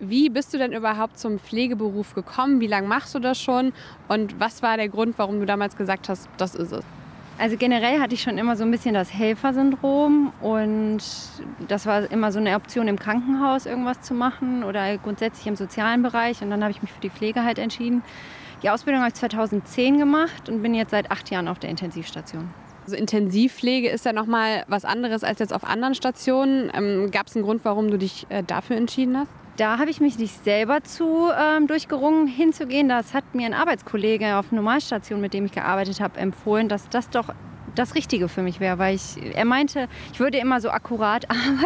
Wie bist du denn überhaupt zum Pflegeberuf gekommen? Wie lange machst du das schon? Und was war der Grund, warum du damals gesagt hast, das ist es? Also generell hatte ich schon immer so ein bisschen das Helfersyndrom und das war immer so eine Option im Krankenhaus irgendwas zu machen oder grundsätzlich im sozialen Bereich und dann habe ich mich für die Pflege halt entschieden. Die Ausbildung habe ich 2010 gemacht und bin jetzt seit 8 Jahren auf der Intensivstation. Also Intensivpflege ist ja nochmal was anderes als jetzt auf anderen Stationen. Gab es einen Grund, warum du dich dafür entschieden hast? Da habe ich mich nicht selber zu durchgerungen, hinzugehen. Das hat mir ein Arbeitskollege auf einer Normalstation, mit dem ich gearbeitet habe, empfohlen, dass das doch das Richtige für mich wäre. Weil er meinte, ich würde immer so akkurat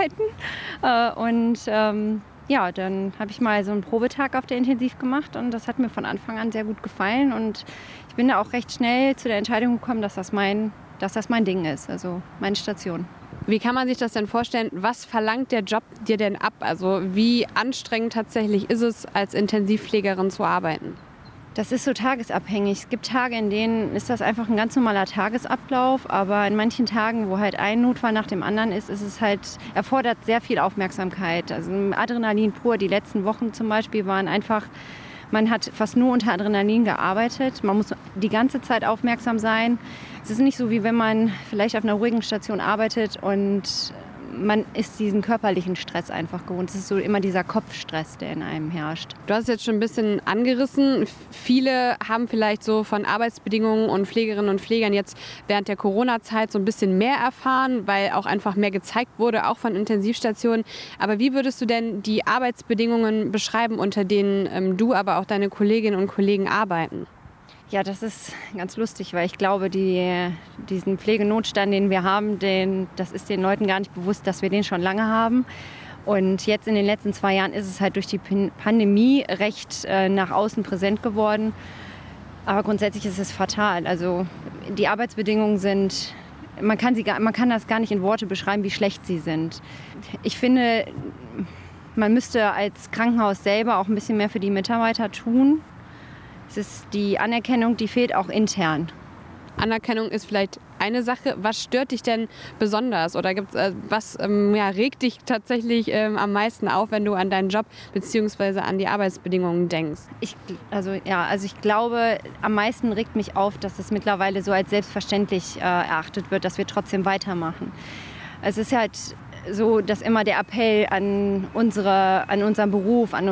arbeiten. Ja, dann habe ich mal so einen Probetag auf der Intensiv gemacht und das hat mir von Anfang an sehr gut gefallen. Und ich bin da auch recht schnell zu der Entscheidung gekommen, dass das mein Ding ist, also meine Station. Wie kann man sich das denn vorstellen? Was verlangt der Job dir denn ab? Also wie anstrengend tatsächlich ist es, als Intensivpflegerin zu arbeiten? Das ist so tagesabhängig. Es gibt Tage, in denen ist das einfach ein ganz normaler Tagesablauf. Aber in manchen Tagen, wo halt ein Notfall nach dem anderen ist, erfordert sehr viel Aufmerksamkeit. Also Adrenalin pur. Die letzten Wochen zum Beispiel waren einfach, man hat fast nur unter Adrenalin gearbeitet. Man muss die ganze Zeit aufmerksam sein. Es ist nicht so, wie wenn man vielleicht auf einer ruhigen Station arbeitet und man ist diesen körperlichen Stress einfach gewohnt. Es ist so immer dieser Kopfstress, der in einem herrscht. Du hast es jetzt schon ein bisschen angerissen. Viele haben vielleicht so von Arbeitsbedingungen und Pflegerinnen und Pflegern jetzt während der Corona-Zeit so ein bisschen mehr erfahren, weil auch einfach mehr gezeigt wurde, auch von Intensivstationen. Aber wie würdest du denn die Arbeitsbedingungen beschreiben, unter denen du, aber auch deine Kolleginnen und Kollegen arbeiten? Ja, das ist ganz lustig, weil ich glaube, diesen Pflegenotstand, den wir haben, das ist den Leuten gar nicht bewusst, dass wir den schon lange haben. Und jetzt in den letzten 2 Jahren ist es halt durch die Pandemie recht nach außen präsent geworden. Aber grundsätzlich ist es fatal. Also die Arbeitsbedingungen sind, man kann das gar nicht in Worte beschreiben, wie schlecht sie sind. Ich finde, man müsste als Krankenhaus selber auch ein bisschen mehr für die Mitarbeiter tun. Es ist die Anerkennung, die fehlt auch intern. Anerkennung ist vielleicht eine Sache. Was stört dich denn besonders? Oder was regt dich tatsächlich am meisten auf, wenn du an deinen Job bzw. an die Arbeitsbedingungen denkst? Ich glaube, am meisten regt mich auf, dass es mittlerweile so als selbstverständlich erachtet wird, dass wir trotzdem weitermachen. Es ist halt so, dass immer der Appell an unseren Beruf, an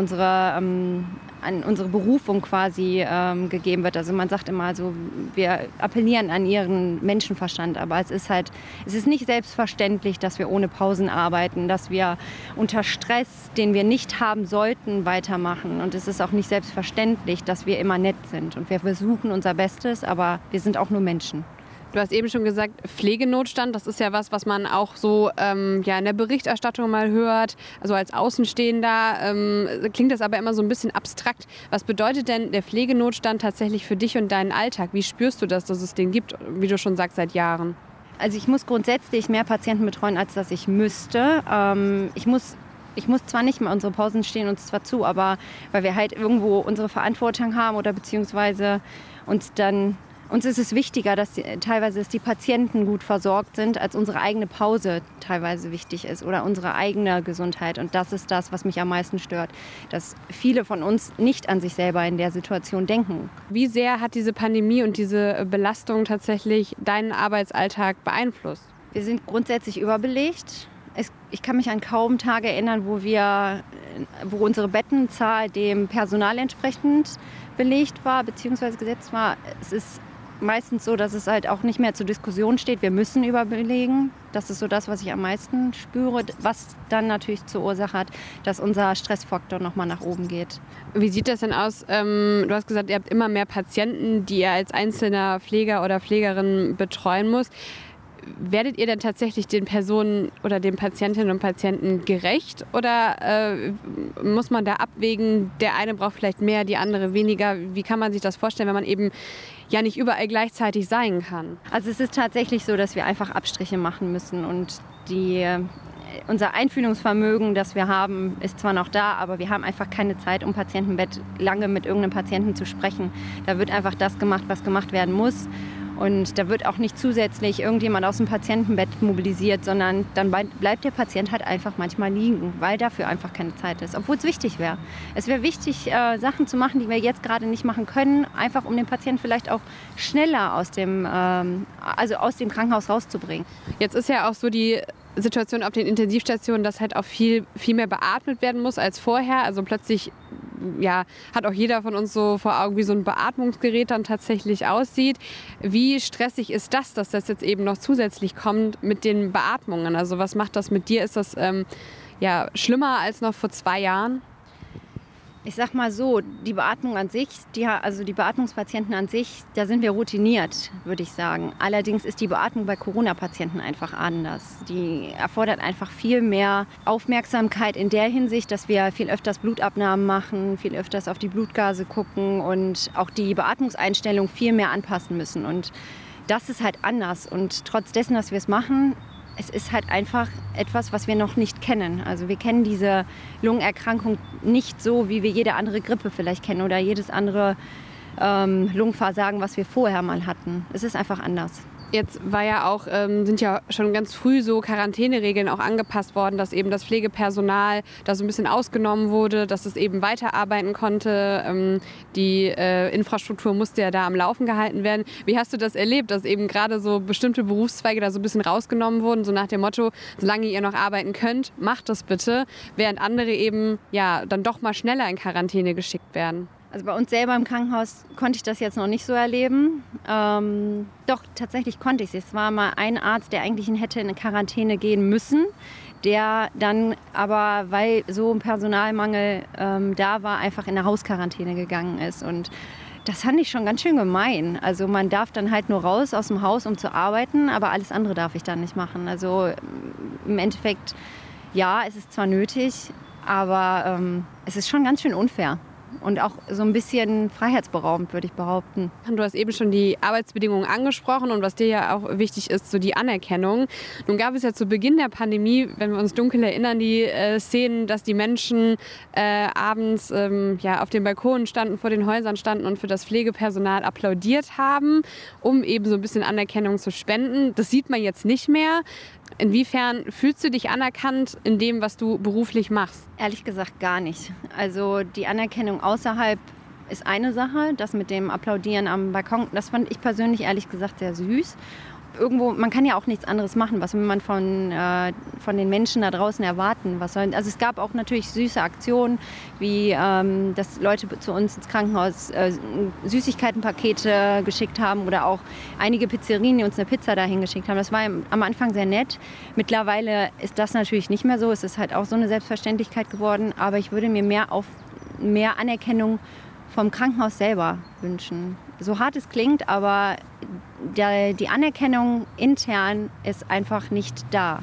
unsere Berufung quasi gegeben wird. Also man sagt immer so, wir appellieren an ihren Menschenverstand, aber es ist nicht selbstverständlich, dass wir ohne Pausen arbeiten, dass wir unter Stress, den wir nicht haben sollten, weitermachen. Und es ist auch nicht selbstverständlich, dass wir immer nett sind. Und wir versuchen unser Bestes, aber wir sind auch nur Menschen. Du hast eben schon gesagt, Pflegenotstand, das ist ja was man auch so in der Berichterstattung mal hört. Also als Außenstehender klingt das aber immer so ein bisschen abstrakt. Was bedeutet denn der Pflegenotstand tatsächlich für dich und deinen Alltag? Wie spürst du das, dass es den gibt, wie du schon sagst, seit Jahren? Also ich muss grundsätzlich mehr Patienten betreuen, als dass ich müsste. Ich muss zwar nicht mal unsere Pausen stehen uns zwar zu, aber weil wir halt irgendwo unsere Verantwortung haben oder beziehungsweise uns ist es wichtiger, dass die Patienten gut versorgt sind, als unsere eigene Pause teilweise wichtig ist oder unsere eigene Gesundheit. Und das ist das, was mich am meisten stört, dass viele von uns nicht an sich selber in der Situation denken. Wie sehr hat diese Pandemie und diese Belastung tatsächlich deinen Arbeitsalltag beeinflusst? Wir sind grundsätzlich überbelegt. Ich kann mich an kaum Tage erinnern, wo unsere Bettenzahl dem Personal entsprechend belegt war bzw. gesetzt war. Es ist meistens so, dass es halt auch nicht mehr zur Diskussion steht. Wir müssen überbelegen. Das ist so das, was ich am meisten spüre, was dann natürlich zur Ursache hat, dass unser Stressfaktor nochmal nach oben geht. Wie sieht das denn aus? Du hast gesagt, ihr habt immer mehr Patienten, die ihr als einzelner Pfleger oder Pflegerin betreuen muss. Werdet ihr denn tatsächlich den Personen oder den Patientinnen und Patienten gerecht oder muss man da abwägen, der eine braucht vielleicht mehr, die andere weniger? Wie kann man sich das vorstellen, wenn man eben ja nicht überall gleichzeitig sein kann? Also es ist tatsächlich so, dass wir einfach Abstriche machen müssen und unser Einfühlungsvermögen, das wir haben, ist zwar noch da, aber wir haben einfach keine Zeit, um Patientenbett lange mit irgendeinem Patienten zu sprechen. Da wird einfach das gemacht, was gemacht werden muss. Und da wird auch nicht zusätzlich irgendjemand aus dem Patientenbett mobilisiert, sondern dann bleibt der Patient halt einfach manchmal liegen, weil dafür einfach keine Zeit ist, obwohl es wichtig wäre. Es wäre wichtig, Sachen zu machen, die wir jetzt gerade nicht machen können, einfach um den Patienten vielleicht auch schneller aus dem Krankenhaus rauszubringen. Jetzt ist ja auch so die Situation auf den Intensivstationen, dass halt auch viel mehr beatmet werden muss als vorher. Also plötzlich hat auch jeder von uns so vor Augen, wie so ein Beatmungsgerät dann tatsächlich aussieht. Wie stressig ist das, dass das jetzt eben noch zusätzlich kommt mit den Beatmungen? Also was macht das mit dir? Ist das schlimmer als noch vor 2 Jahren? Ich sag mal so, die Beatmung an sich, die Beatmungspatienten an sich, da sind wir routiniert, würde ich sagen. Allerdings ist die Beatmung bei Corona-Patienten einfach anders. Die erfordert einfach viel mehr Aufmerksamkeit in der Hinsicht, dass wir viel öfters Blutabnahmen machen, viel öfters auf die Blutgase gucken und auch die Beatmungseinstellung viel mehr anpassen müssen. Und das ist halt anders. Und trotz dessen, dass wir es machen, es ist halt einfach etwas, was wir noch nicht kennen. Also wir kennen diese Lungenerkrankung nicht so, wie wir jede andere Grippe vielleicht kennen oder jedes andere Lungenversagen, was wir vorher mal hatten. Es ist einfach anders. Jetzt sind ja schon ganz früh so Quarantäneregeln auch angepasst worden, dass eben das Pflegepersonal da so ein bisschen ausgenommen wurde, dass es eben weiterarbeiten konnte. Die Infrastruktur musste ja da am Laufen gehalten werden. Wie hast du das erlebt, dass eben gerade so bestimmte Berufszweige da so ein bisschen rausgenommen wurden, so nach dem Motto, solange ihr noch arbeiten könnt, macht das bitte, während andere eben dann doch mal schneller in Quarantäne geschickt werden? Also bei uns selber im Krankenhaus konnte ich das jetzt noch nicht so erleben. Doch, tatsächlich konnte ich es. Es war mal ein Arzt, der eigentlich hätte in Quarantäne gehen müssen, der dann aber, weil so ein Personalmangel da war, einfach in eine Hausquarantäne gegangen ist. Und das fand ich schon ganz schön gemein. Also man darf dann halt nur raus aus dem Haus, um zu arbeiten, aber alles andere darf ich dann nicht machen. Also im Endeffekt, ja, es ist zwar nötig, aber es ist schon ganz schön unfair. Und auch so ein bisschen freiheitsberaubend, würde ich behaupten. Du hast eben schon die Arbeitsbedingungen angesprochen und was dir ja auch wichtig ist, so die Anerkennung. Nun gab es ja zu Beginn der Pandemie, wenn wir uns dunkel erinnern, die Szenen, dass die Menschen abends auf den Balkonen standen, vor den Häusern standen und für das Pflegepersonal applaudiert haben, um eben so ein bisschen Anerkennung zu spenden. Das sieht man jetzt nicht mehr. Inwiefern fühlst du dich anerkannt in dem, was du beruflich machst? Ehrlich gesagt gar nicht. Also die Anerkennung außerhalb ist eine Sache. Das mit dem Applaudieren am Balkon, das fand ich persönlich ehrlich gesagt sehr süß. Irgendwo, man kann ja auch nichts anderes machen. Was will man von den Menschen da draußen erwarten? Also es gab auch natürlich süße Aktionen, wie dass Leute zu uns ins Krankenhaus Süßigkeitenpakete geschickt haben oder auch einige Pizzerien, die uns eine Pizza dahin geschickt haben. Das war am Anfang sehr nett. Mittlerweile ist das natürlich nicht mehr so. Es ist halt auch so eine Selbstverständlichkeit geworden. Aber ich würde mir mehr Anerkennung vom Krankenhaus selber wünschen. So hart es klingt, aber die Anerkennung intern ist einfach nicht da.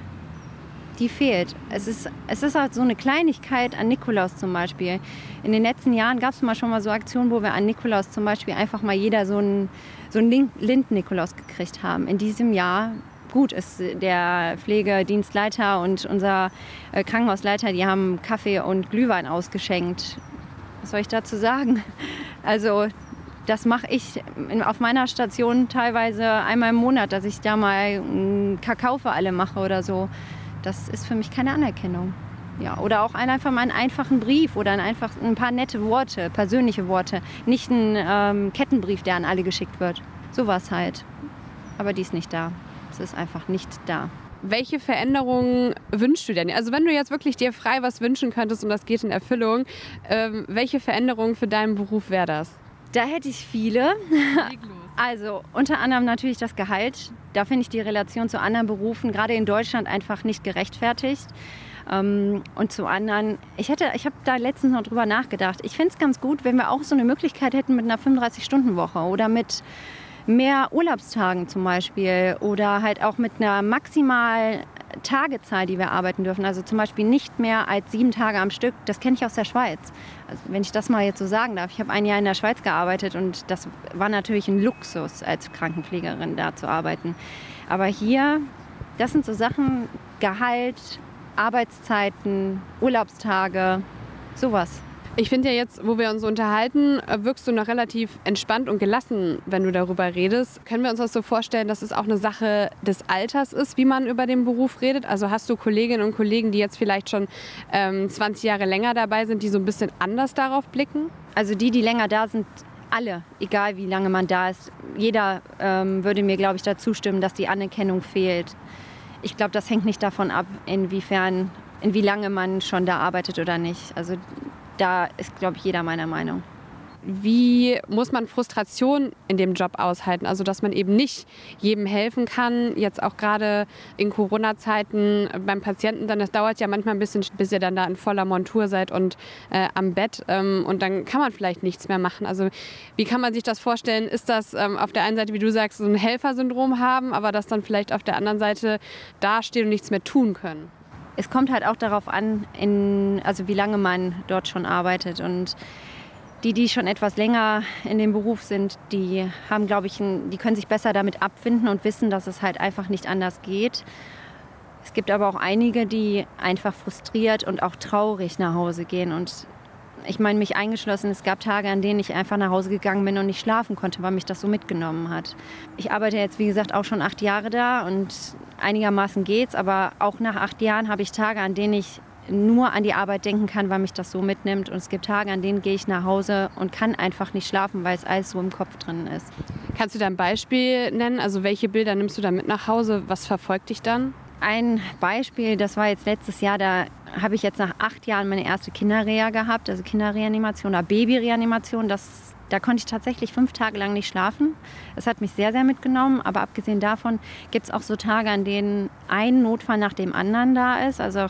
Die fehlt. Es ist halt so eine Kleinigkeit an Nikolaus zum Beispiel. In den letzten Jahren gab es schon mal so Aktionen, wo wir an Nikolaus zum Beispiel einfach mal jeder so einen Lind-Nikolaus gekriegt haben. In diesem Jahr, gut, ist der Pflegedienstleiter und unser Krankenhausleiter, die haben Kaffee und Glühwein ausgeschenkt. Was soll ich dazu sagen? Also das mache ich auf meiner Station teilweise einmal im Monat, dass ich da mal einen Kakao für alle mache oder so. Das ist für mich keine Anerkennung. Ja, oder auch einfach mal einen einfachen Brief oder ein paar nette Worte, persönliche Worte. Nicht ein Kettenbrief, der an alle geschickt wird. Sowas halt. Aber die ist nicht da. Es ist einfach nicht da. Welche Veränderungen wünschst du denn? Also wenn du jetzt wirklich dir frei was wünschen könntest und das geht in Erfüllung, welche Veränderungen für deinen Beruf wäre das? Da hätte ich viele. Also unter anderem natürlich das Gehalt. Da finde ich die Relation zu anderen Berufen, gerade in Deutschland, einfach nicht gerechtfertigt. Und zum anderen, ich habe da letztens noch drüber nachgedacht. Ich fände es ganz gut, wenn wir auch so eine Möglichkeit hätten mit einer 35-Stunden-Woche oder mit mehr Urlaubstagen zum Beispiel oder halt auch mit einer maximal Tagezahl, die wir arbeiten dürfen. Also zum Beispiel nicht mehr als 7 Tage am Stück. Das kenne ich aus der Schweiz. Also wenn ich das mal jetzt so sagen darf. Ich habe ein Jahr in der Schweiz gearbeitet und das war natürlich ein Luxus, als Krankenpflegerin da zu arbeiten. Aber hier, das sind so Sachen, Gehalt, Arbeitszeiten, Urlaubstage, sowas. Ich finde ja jetzt, wo wir uns so unterhalten, wirkst du noch relativ entspannt und gelassen, wenn du darüber redest. Können wir uns das so vorstellen, dass es auch eine Sache des Alters ist, wie man über den Beruf redet? Also hast du Kolleginnen und Kollegen, die jetzt vielleicht schon 20 Jahre länger dabei sind, die so ein bisschen anders darauf blicken? Also die länger da sind, alle, egal wie lange man da ist. Jeder würde mir, glaube ich, dazu stimmen, dass die Anerkennung fehlt. Ich glaube, das hängt nicht davon ab, in wie lange man schon da arbeitet oder nicht. Also da ist, glaube ich, jeder meiner Meinung. Wie muss man Frustration in dem Job aushalten? Also, dass man eben nicht jedem helfen kann, jetzt auch gerade in Corona-Zeiten beim Patienten, dann das dauert ja manchmal ein bisschen, bis ihr dann da in voller Montur seid und am Bett und dann kann man vielleicht nichts mehr machen. Also, wie kann man sich das vorstellen? Ist das auf der einen Seite, wie du sagst, so ein Helfersyndrom haben, aber das dann vielleicht auf der anderen Seite dastehen und nichts mehr tun können? Es kommt halt auch darauf an, also wie lange man dort schon arbeitet. Und die schon etwas länger in dem Beruf sind, die haben, glaube ich, die können sich besser damit abfinden und wissen, dass es halt einfach nicht anders geht. Es gibt aber auch einige, die einfach frustriert und auch traurig nach Hause gehen. Und ich meine, mich eingeschlossen, es gab Tage, an denen ich einfach nach Hause gegangen bin und nicht schlafen konnte, weil mich das so mitgenommen hat. Ich arbeite jetzt, wie gesagt, auch schon 8 Jahre da und einigermaßen geht's. Aber auch nach 8 Jahren habe ich Tage, an denen ich nur an die Arbeit denken kann, weil mich das so mitnimmt. Und es gibt Tage, an denen gehe ich nach Hause und kann einfach nicht schlafen, weil es alles so im Kopf drin ist. Kannst du da ein Beispiel nennen? Also welche Bilder nimmst du da mit nach Hause? Was verfolgt dich dann? Ein Beispiel, das war jetzt letztes Jahr, da habe ich jetzt nach 8 Jahren meine erste Kinderreha gehabt, also Kinderreanimation oder Babyreanimation. Da konnte ich tatsächlich 5 Tage lang nicht schlafen. Das hat mich sehr, sehr mitgenommen. Aber abgesehen davon gibt es auch so Tage, an denen ein Notfall nach dem anderen da ist. Also auch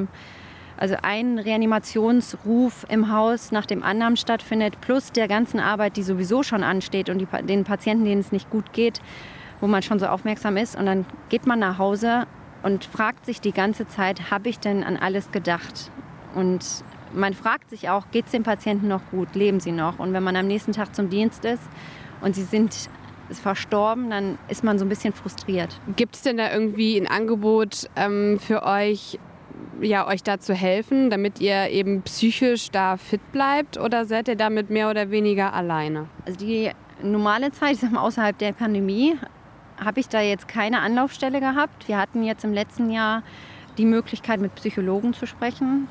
ein Reanimationsruf im Haus nach dem anderen stattfindet. Plus der ganzen Arbeit, die sowieso schon ansteht und den Patienten, denen es nicht gut geht, wo man schon so aufmerksam ist. Und dann geht man nach Hause und fragt sich die ganze Zeit, habe ich denn an alles gedacht? Und man fragt sich auch, geht es dem Patienten noch gut, leben sie noch? Und wenn man am nächsten Tag zum Dienst ist und sie sind verstorben, dann ist man so ein bisschen frustriert. Gibt es denn da irgendwie ein Angebot für euch, ja, euch da zu helfen, damit ihr eben psychisch da fit bleibt? Oder seid ihr damit mehr oder weniger alleine? Also die normale Zeit, außerhalb der Pandemie, habe ich da jetzt keine Anlaufstelle gehabt. Wir hatten jetzt im letzten Jahr die Möglichkeit, mit Psychologen zu sprechen.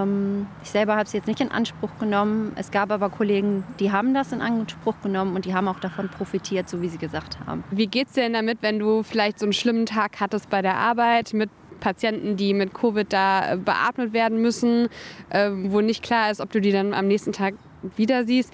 Ich selber habe es jetzt nicht in Anspruch genommen. Es gab aber Kollegen, die haben das in Anspruch genommen und die haben auch davon profitiert, so wie sie gesagt haben. Wie geht's dir denn damit, wenn du vielleicht so einen schlimmen Tag hattest bei der Arbeit mit Patienten, die mit Covid da beatmet werden müssen, wo nicht klar ist, ob du die dann am nächsten Tag wieder siehst?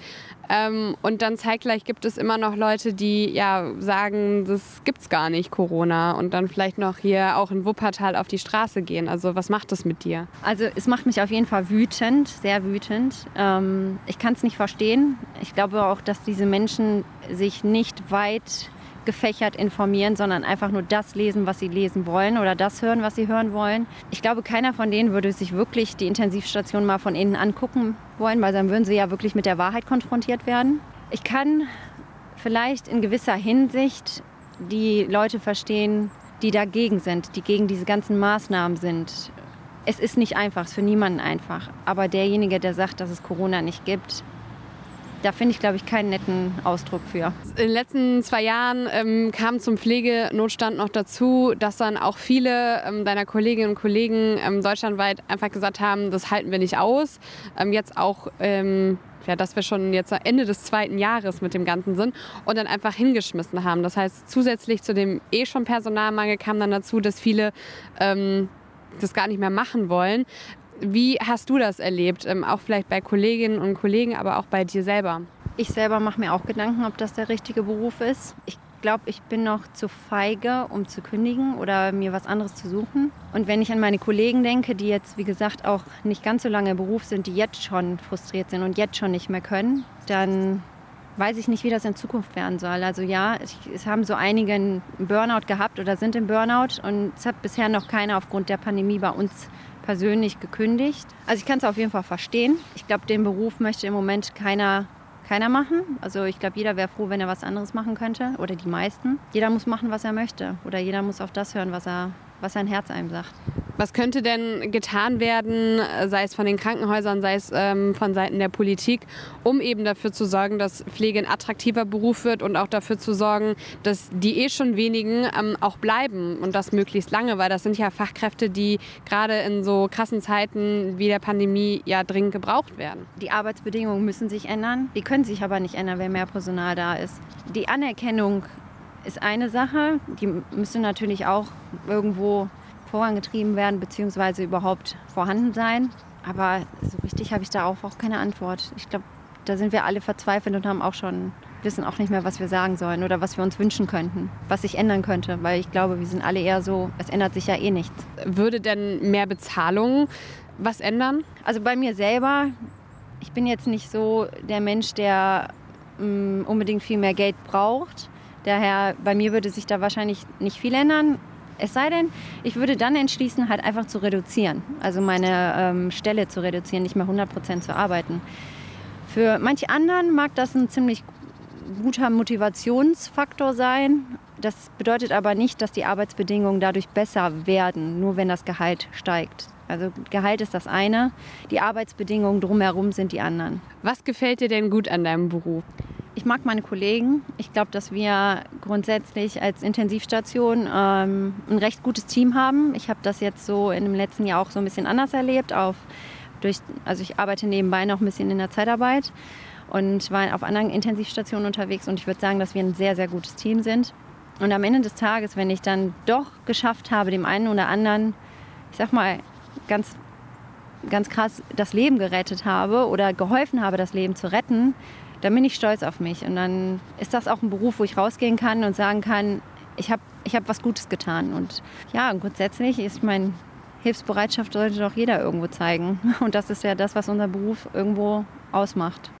Und dann zeitgleich gibt es immer noch Leute, die ja sagen, das gibt's gar nicht, Corona, und dann vielleicht noch hier auch in Wuppertal auf die Straße gehen. Also was macht das mit dir? Also es macht mich auf jeden Fall wütend, sehr wütend. Ich kann es nicht verstehen. Ich glaube auch, dass diese Menschen sich nicht weit gefächert informieren, sondern einfach nur das lesen, was sie lesen wollen oder das hören, was sie hören wollen. Ich glaube, keiner von denen würde sich wirklich die Intensivstation mal von innen angucken wollen, weil dann würden sie ja wirklich mit der Wahrheit konfrontiert werden. Ich kann vielleicht in gewisser Hinsicht die Leute verstehen, die dagegen sind, die gegen diese ganzen Maßnahmen sind. Es ist nicht einfach, es ist für niemanden einfach. Aber derjenige, der sagt, dass es Corona nicht gibt, da finde ich, glaube ich, keinen netten Ausdruck für. In den letzten 2 Jahren kam zum Pflegenotstand noch dazu, dass dann auch viele deiner Kolleginnen und Kollegen deutschlandweit einfach gesagt haben, das halten wir nicht aus. Jetzt auch, dass wir schon jetzt am Ende des 2. Jahres mit dem Ganzen sind und dann einfach hingeschmissen haben. Das heißt, zusätzlich zu dem schon Personalmangel kam dann dazu, dass viele das gar nicht mehr machen wollen. Wie hast du das erlebt? Auch vielleicht bei Kolleginnen und Kollegen, aber auch bei dir selber? Ich selber mache mir auch Gedanken, ob das der richtige Beruf ist. Ich glaube, ich bin noch zu feige, um zu kündigen oder mir was anderes zu suchen. Und wenn ich an meine Kollegen denke, die jetzt, wie gesagt, auch nicht ganz so lange im Beruf sind, die jetzt schon frustriert sind und jetzt schon nicht mehr können, dann weiß ich nicht, wie das in Zukunft werden soll. Also ja, es haben so einige einen Burnout gehabt oder sind im Burnout und es hat bisher noch keiner aufgrund der Pandemie bei uns persönlich gekündigt. Also ich kann es auf jeden Fall verstehen. Ich glaube, den Beruf möchte im Moment keiner machen. Also ich glaube, jeder wäre froh, wenn er was anderes machen könnte oder die meisten. Jeder muss machen, was er möchte oder jeder muss auf das hören, was sein Herz einem sagt. Was könnte denn getan werden, sei es von den Krankenhäusern, sei es von Seiten der Politik, um eben dafür zu sorgen, dass Pflege ein attraktiver Beruf wird und auch dafür zu sorgen, dass die schon wenigen auch bleiben und das möglichst lange, weil das sind ja Fachkräfte, die gerade in so krassen Zeiten wie der Pandemie ja dringend gebraucht werden. Die Arbeitsbedingungen müssen sich ändern, die können sich aber nicht ändern, wenn mehr Personal da ist. Die Anerkennung ist eine Sache, die müsste natürlich auch irgendwo vorangetrieben werden bzw. überhaupt vorhanden sein. Aber so richtig habe ich da auch keine Antwort. Ich glaube, da sind wir alle verzweifelt und wissen auch nicht mehr, was wir sagen sollen oder was wir uns wünschen könnten, was sich ändern könnte. Weil ich glaube, wir sind alle eher so, es ändert sich ja eh nichts. Würde denn mehr Bezahlung was ändern? Also bei mir selber, ich bin jetzt nicht so der Mensch, der unbedingt viel mehr Geld braucht. Daher, bei mir würde sich da wahrscheinlich nicht viel ändern. Es sei denn, ich würde dann entschließen, halt einfach zu reduzieren. Also meine Stelle zu reduzieren, nicht mehr 100% zu arbeiten. Für manche anderen mag das ein ziemlich guter Motivationsfaktor sein. Das bedeutet aber nicht, dass die Arbeitsbedingungen dadurch besser werden, nur wenn das Gehalt steigt. Also Gehalt ist das eine, die Arbeitsbedingungen drumherum sind die anderen. Was gefällt dir denn gut an deinem Beruf? Ich mag meine Kollegen. Ich glaube, dass wir grundsätzlich als Intensivstation ein recht gutes Team haben. Ich habe das jetzt so in dem letzten Jahr auch so ein bisschen anders erlebt. Also ich arbeite nebenbei noch ein bisschen in der Zeitarbeit und war auf anderen Intensivstationen unterwegs. Und ich würde sagen, dass wir ein sehr, sehr gutes Team sind. Und am Ende des Tages, wenn ich dann doch geschafft habe, dem einen oder anderen, ich sag mal, ganz krass das Leben gerettet habe oder geholfen habe, das Leben zu retten, dann bin ich stolz auf mich. Und dann ist das auch ein Beruf, wo ich rausgehen kann und sagen kann, ich hab was Gutes getan. Und ja, grundsätzlich ist Hilfsbereitschaft sollte doch jeder irgendwo zeigen. Und das ist ja das, was unser Beruf irgendwo ausmacht.